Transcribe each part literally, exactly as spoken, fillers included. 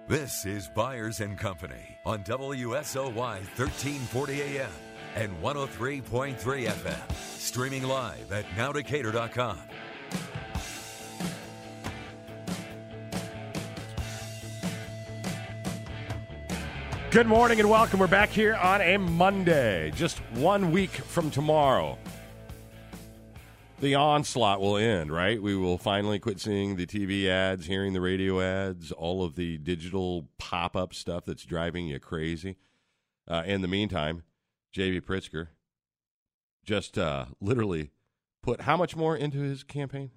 This is Byers and Company on W S O Y thirteen forty A M and one oh three point three F M. Streaming live at now decatur dot com. Good morning and welcome. We're back here on a Monday, just one week from tomorrow. The onslaught will end, right? We will finally quit seeing the T V ads, hearing the radio ads, all of the digital pop-up stuff that's driving you crazy. Uh, in the meantime, J B. Pritzker just uh, literally put how much more into his campaign?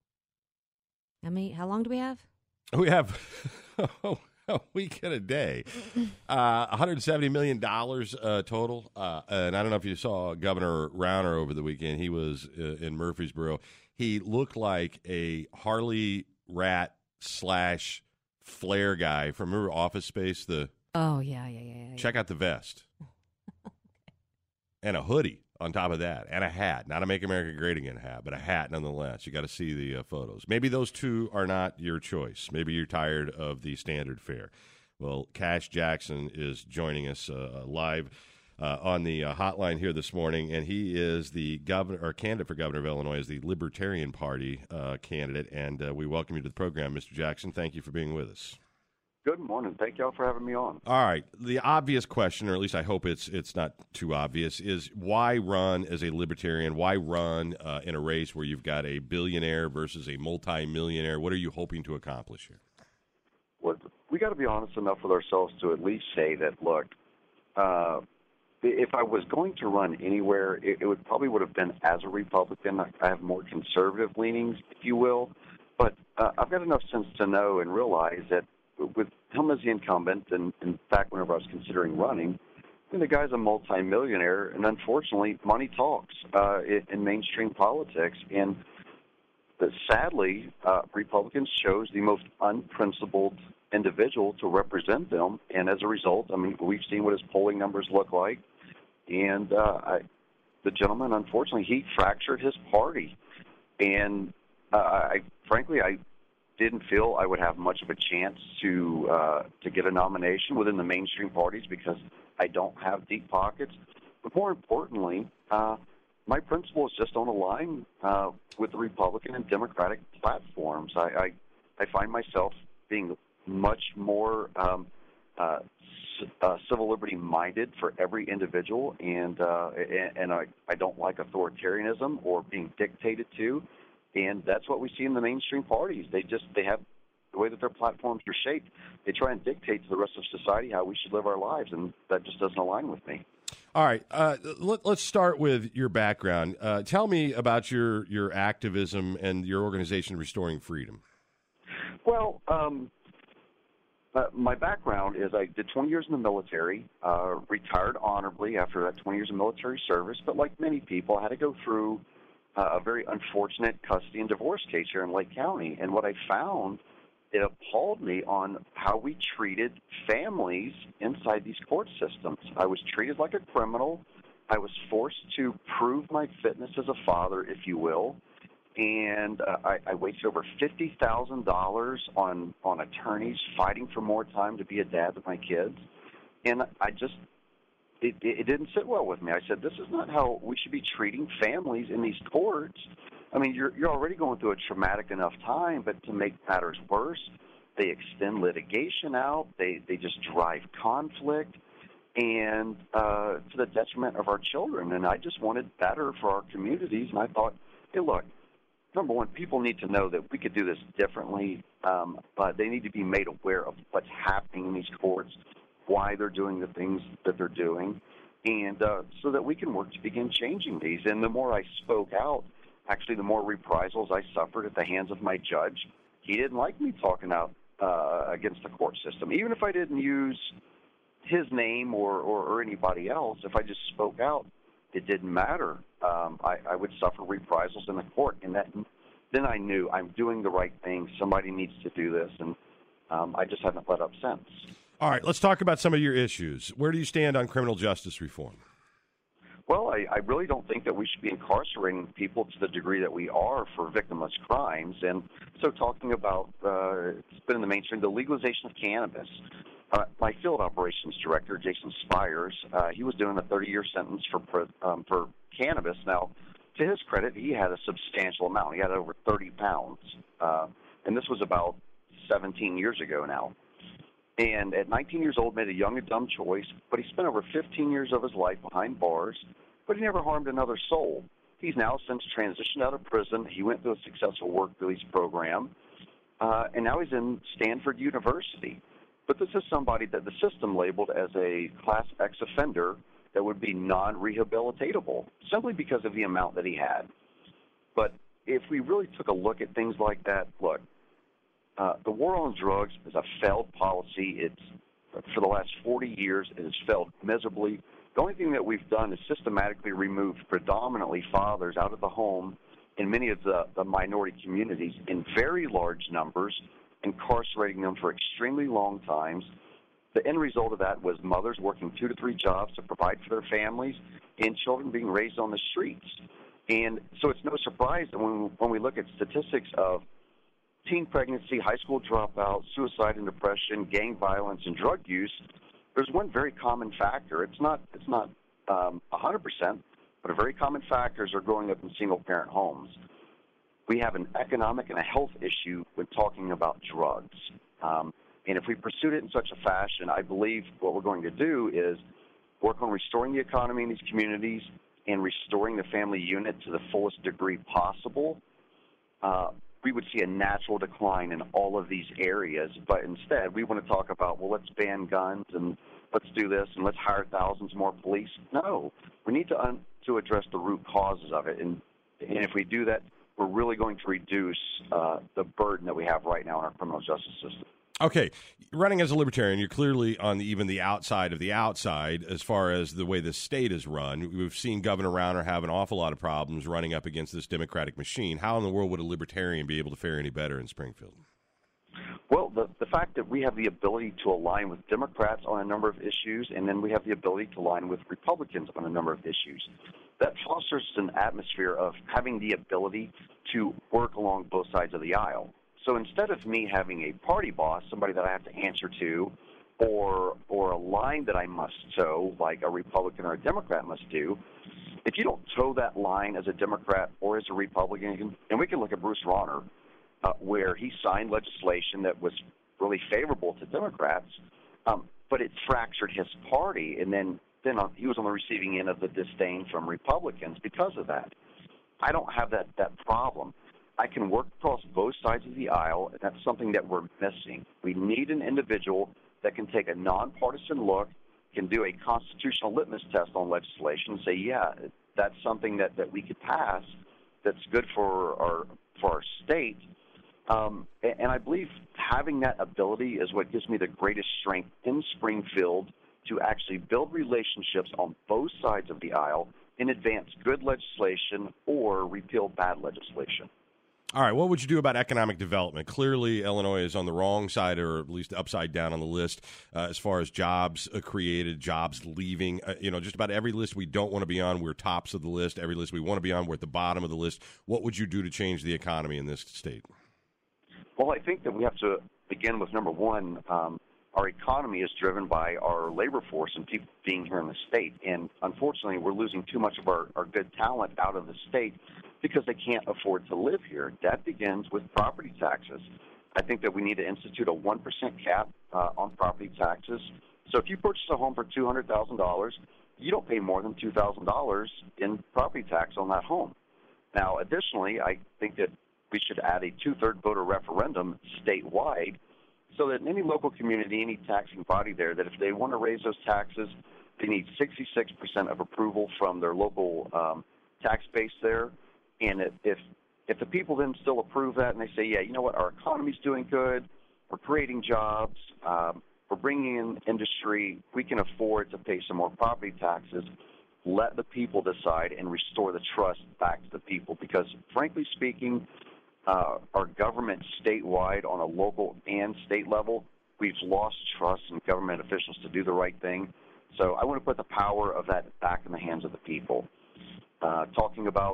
How many? How long do we have? We have a week and a day. Uh, one hundred seventy million dollars uh, total. Uh, and I don't know if you saw Governor Rauner over the weekend. He was uh, in Murfreesboro. He looked like a Harley rat slash flare guy from, remember Office Space? The Oh, yeah, yeah, yeah. yeah. Check out the vest. And a hoodie on top of that. And a hat. Not a Make America Great Again hat, but a hat nonetheless. You got to see the uh, photos. Maybe those two are not your choice. Maybe you're tired of the standard fare. Well, Cash Jackson is joining us uh, live uh, on the uh, hotline here this morning, and he is the governor or candidate for governor of Illinois, is the Libertarian Party uh, candidate. And uh, we welcome you to the program, Mister Jackson. Thank you for being with us. Good morning. Thank y'all for having me on. All right. The obvious question, or at least I hope it's it's not too obvious, is why run as a libertarian? Why run uh, in a race where you've got a billionaire versus a multimillionaire? What are you hoping to accomplish here? Well, we got to be honest enough with ourselves to at least say that, look, uh, if I was going to run anywhere, it, it would probably would have been as a Republican. I have more conservative leanings, if you will. But uh, I've got enough sense to know and realize that with him as the incumbent, and in fact, whenever I was considering running, I mean, the guy's a multimillionaire, and unfortunately, money talks uh, in, in mainstream politics. And uh, sadly, uh, Republicans chose the most unprincipled individual to represent them, and as a result, I mean, we've seen what his polling numbers look like. And uh, I, the gentleman, unfortunately, he fractured his party, and uh, I, frankly, I. didn't feel I would have much of a chance to uh, to get a nomination within the mainstream parties because I don't have deep pockets. But more importantly, uh, my principles just don't align uh, with the Republican and Democratic platforms. I, I, I find myself being much more um, uh, c- uh, civil liberty minded for every individual, and uh, and, and I, I don't like authoritarianism or being dictated to. And that's what we see in the mainstream parties. They just they have the way that their platforms are shaped. They try and dictate to the rest of society how we should live our lives, and that just doesn't align with me. All right, uh, let, let's start with your background. Uh, tell me about your, your activism and your organization, Restoring Freedom. Well, um, uh, my background is I did twenty years in the military, uh, retired honorably after that twenty years of military service. But like many people, I had to go through Uh, a very unfortunate custody and divorce case here in Lake County. And what I found, it appalled me on how we treated families inside these court systems. I was treated like a criminal. I was forced to prove my fitness as a father, if you will. And uh, I, I wasted over fifty thousand dollars on, on attorneys fighting for more time to be a dad to my kids. And I just... It, it didn't sit well with me. I said, this is not how we should be treating families in these courts. I mean, you're you're already going through a traumatic enough time, but to make matters worse, they extend litigation out. They they just drive conflict, and uh, to the detriment of our children. And I just wanted better for our communities. And I thought, hey, look, number one, people need to know that we could do this differently, um, but they need to be made aware of what's happening in these courts, why they're doing the things that they're doing, and uh, so that we can work to begin changing these. And the more I spoke out, actually the more reprisals I suffered at the hands of my judge. He didn't like me talking out uh, against the court system. Even if I didn't use his name or, or, or anybody else, if I just spoke out, it didn't matter. Um, I, I would suffer reprisals in the court, and that then I knew I'm doing the right thing. Somebody needs to do this, and um, I just haven't let up since. All right, let's talk about some of your issues. Where do you stand on criminal justice reform? Well, I, I really don't think that we should be incarcerating people to the degree that we are for victimless crimes. And so talking about, uh, it's been in the mainstream, the legalization of cannabis. Uh, my field operations director, Jason Spires, uh, he was doing a thirty-year sentence for um, for cannabis. Now, to his credit, he had a substantial amount. He had over thirty pounds. Uh, and this was about seventeen years ago now. And at nineteen years old, made a young and dumb choice, but he spent over fifteen years of his life behind bars, but he never harmed another soul. He's now since transitioned out of prison. He went through a successful work release program, uh, and now he's in Stanford University. But this is somebody that the system labeled as a Class X offender that would be non-rehabilitatable, simply because of the amount that he had. But if we really took a look at things like that, look, Uh, the war on drugs is a failed policy. It's for the last forty years, it has failed miserably. The only thing that we've done is systematically removed predominantly fathers out of the home in many of the, the minority communities in very large numbers, incarcerating them for extremely long times. The end result of that was mothers working two to three jobs to provide for their families and children being raised on the streets. And so it's no surprise that when, when we look at statistics of teen pregnancy, high school dropout, suicide and depression, gang violence, and drug use, there's one very common factor. It's not it's not um, one hundred percent, but a very common factors are growing up in single-parent homes. We have an economic and a health issue when talking about drugs. Um, and if we pursued it in such a fashion, I believe what we're going to do is work on restoring the economy in these communities and restoring the family unit to the fullest degree possible. Uh, we would see a natural decline in all of these areas. But instead, we want to talk about, well, let's ban guns and let's do this and let's hire thousands more police. No, we need to un- to address the root causes of it. And, and if we do that, we're really going to reduce uh, the burden that we have right now in our criminal justice system. Okay, running as a libertarian, you're clearly on the, even the outside of the outside as far as the way the state is run. We've seen Governor Rauner have an awful lot of problems running up against this Democratic machine. How in the world would a libertarian be able to fare any better in Springfield? Well, the, the fact that we have the ability to align with Democrats on a number of issues, and then we have the ability to align with Republicans on a number of issues, that fosters an atmosphere of having the ability to work along both sides of the aisle. So instead of me having a party boss, somebody that I have to answer to, or or a line that I must toe, like a Republican or a Democrat must do, if you don't toe that line as a Democrat or as a Republican, and we can look at Bruce Rauner, uh, where he signed legislation that was really favorable to Democrats, um, but it fractured his party, and then, then on, he was on the receiving end of the disdain from Republicans because of that. I don't have that, that problem. I can work across both sides of the aisle, and that's something that we're missing. We need an individual that can take a nonpartisan look, can do a constitutional litmus test on legislation, and say, yeah, that's something that, that we could pass that's good for our for our state. Um, and, and I believe having that ability is what gives me the greatest strength in Springfield to actually build relationships on both sides of the aisle and advance good legislation or repeal bad legislation. All right, what would you do about economic development? Clearly, Illinois is on the wrong side, or at least upside down on the list, uh, as far as jobs uh, created, jobs leaving. Uh, you know, just about every list we don't want to be on, we're tops of the list. Every list we want to be on, we're at the bottom of the list. What would you do to change the economy in this state? Well, I think that we have to begin with number one. Um, our economy is driven by our labor force and people being here in the state. And unfortunately, we're losing too much of our, our good talent out of the state because they can't afford to live here. That begins with property taxes. I think that we need to institute a one percent cap uh, on property taxes. So if you purchase a home for two hundred thousand dollars, you don't pay more than two thousand dollars in property tax on that home. Now, additionally, I think that we should add a two-third voter referendum statewide so that in any local community, any taxing body there, that if they want to raise those taxes, they need sixty-six percent of approval from their local um, tax base there. And if if the people then still approve that and they say, yeah, you know what, our economy's doing good, we're creating jobs, um, we're bringing in industry, we can afford to pay some more property taxes, let the people decide and restore the trust back to the people. Because frankly speaking, uh, our government statewide on a local and state level, we've lost trust in government officials to do the right thing. So I want to put the power of that back in the hands of the people. Uh, talking about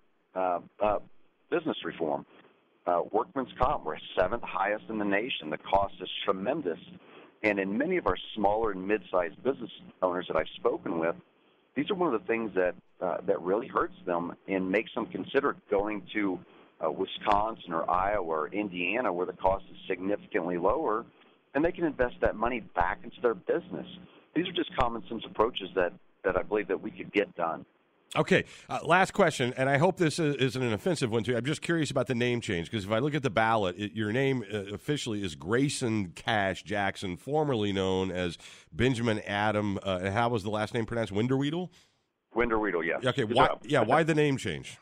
uh, uh, business reform. Uh, workman's comp, we're seventh highest in the nation. The cost is tremendous. And in many of our smaller and mid-sized business owners that I've spoken with, these are one of the things that uh, that really hurts them and makes them consider going to uh, Wisconsin or Iowa or Indiana, where the cost is significantly lower, and they can invest that money back into their business. These are just common sense approaches that, that I believe that we could get done. Okay, uh, last question, and I hope this is, isn't an offensive one to you. I'm just curious about the name change, because if I look at the ballot, it, your name uh, officially is Grayson Cash Jackson, formerly known as Benjamin Adam, uh, and how was the last name pronounced, Winterweedle? Winterweedle, yes. Okay, Good why, job. yeah, why the name change?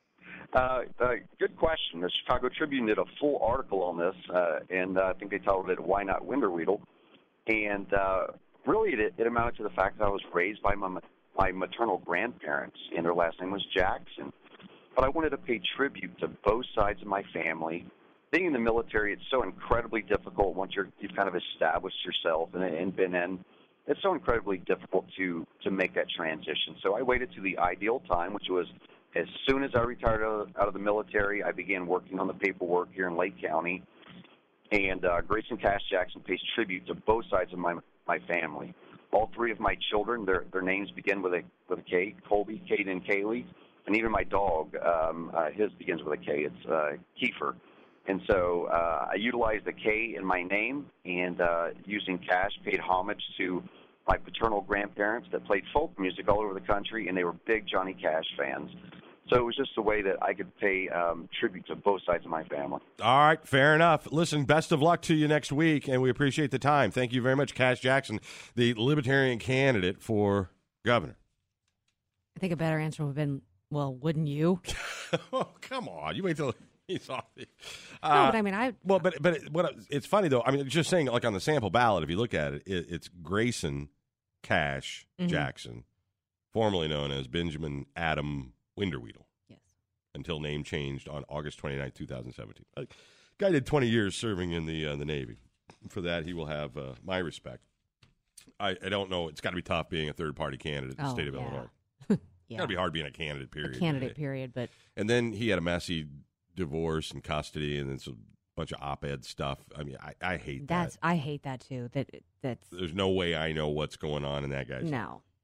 Uh, uh, good question. The Chicago Tribune did a full article on this, uh, and uh, I think they titled it, Why Not Winterweedle? And uh, really it, it amounted to the fact that I was raised by my my maternal grandparents, and their last name was Jackson. But I wanted to pay tribute to both sides of my family. Being in the military, it's so incredibly difficult once you're, you've kind of established yourself and, and been in. It's so incredibly difficult to, to make that transition. So I waited to the ideal time, which was as soon as I retired out of, out of the military, I began working on the paperwork here in Lake County. And uh, Grayson Cash Jackson pays tribute to both sides of my my family. All three of my children, their their names begin with a with a K: Colby, Kate, and Kaylee. And even my dog, um, uh, his begins with a K. It's uh, Kiefer. And so uh, I utilized the K in my name, and uh, using Cash, paid homage to my paternal grandparents that played folk music all over the country, and they were big Johnny Cash fans. So it was just a way that I could pay um, tribute to both sides of my family. All right, fair enough. Listen, best of luck to you next week, and we appreciate the time. Thank you very much, Cash Jackson, the Libertarian candidate for governor. I think a better answer would have been, well, wouldn't you? Oh, come on. You wait till he's off. Uh, no, but I mean, I... Well, but but what it's funny, though. I mean, just saying, like on the sample ballot, if you look at it, it it's Grayson Cash mm-hmm. Jackson, formerly known as Benjamin Adam Winterweedle. Yes. Until name changed on August twenty-ninth, twenty seventeen. Uh, guy did twenty years serving in the uh, the Navy. For that, he will have uh, my respect. I, I don't know. It's got to be tough being a third-party candidate in the oh, state of yeah. Illinois. yeah. It's got to be hard being a candidate, period. A candidate, period. But And then he had a messy divorce and custody and then some bunch of op-ed stuff. I mean, I, I hate that's, that. I hate that, too. That that's. There's no way I know what's going on in that guy's No.